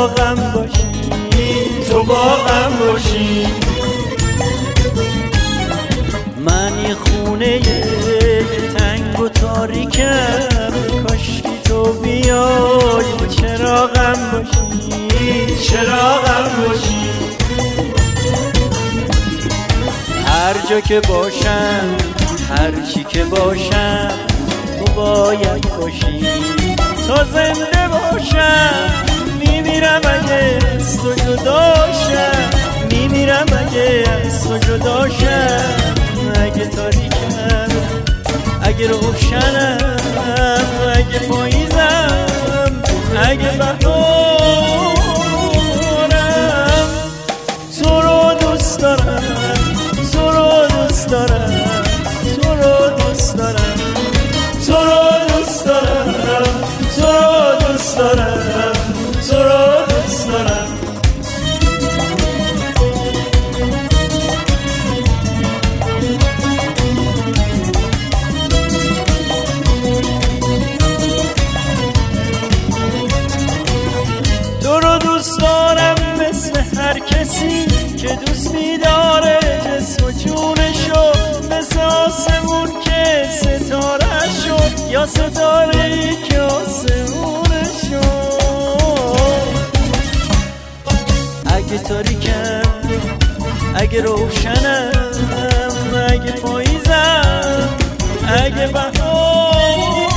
غم باشی، تو با غم باشی. من یه خونه تنگ و تاریکم، کاشکی تو بیای چراغم باشی، چراغم باشی. هر جا که باشم، هر چی که باشم، تو باید باشی. تا زنده باشم میمیرم اگه از تو جداشم، میمیرم اگه از تو جداشم. اگه تاریکم، اگه روشنم، اگه پاییزم، اگه بهارم، تو رو دوست دارم، تو رو دوست دارم، تو رو دوست دارم، تو رو دوست دارم، تو رو دوست دارم، تو رو دوست دارم. تو رو دوست دارم مثل هر کسی که دوست می‌داره جسم و جونشو، مثل آسمون که ستاره‌شو، یا ستاره‌ای که آسمونشو. اگه تاریکم، اگه روشنم، اگه پاییزم، اگه بهارم،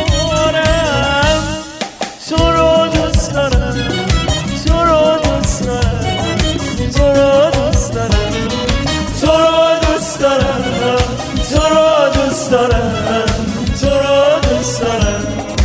تو رو دوست دارم، تو رو دوست دارم، تو رو دوست دارم، تو رو دوست دارم، تو رو دوست دارم، تو رو دوست دارم.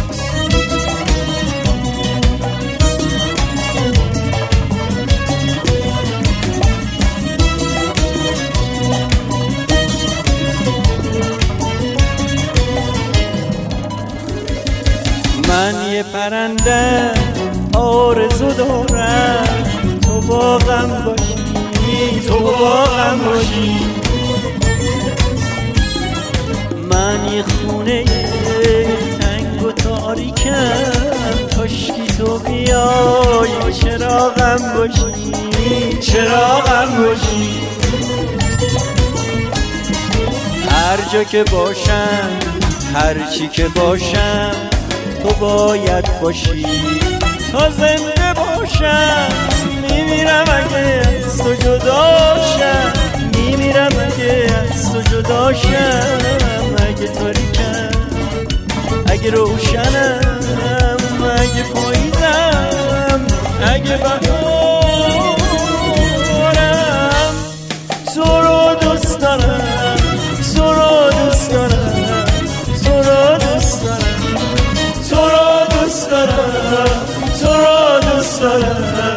من یه پرنده آرزو دارم، تو با غم باشی، تو با غم باشی. من یه خونه تنگ و تاریکم، کاشکی تو بیای چراغم باشی، چراغم باشی. هر جا که باشم، هر چی که باشم، تو باید باشی. تا زنده باشم میمیرم اگه از تو جداشم، میمیرم اگه از تو جداشم. اگه تاریکم، اگه روشنم، اگه پاییزم، اگه بهارم، تو رو دوست دارم، تو رو دوست دارم، تو رو دوست دارم، تو رو دوست دارم، تو رو دوست دارم.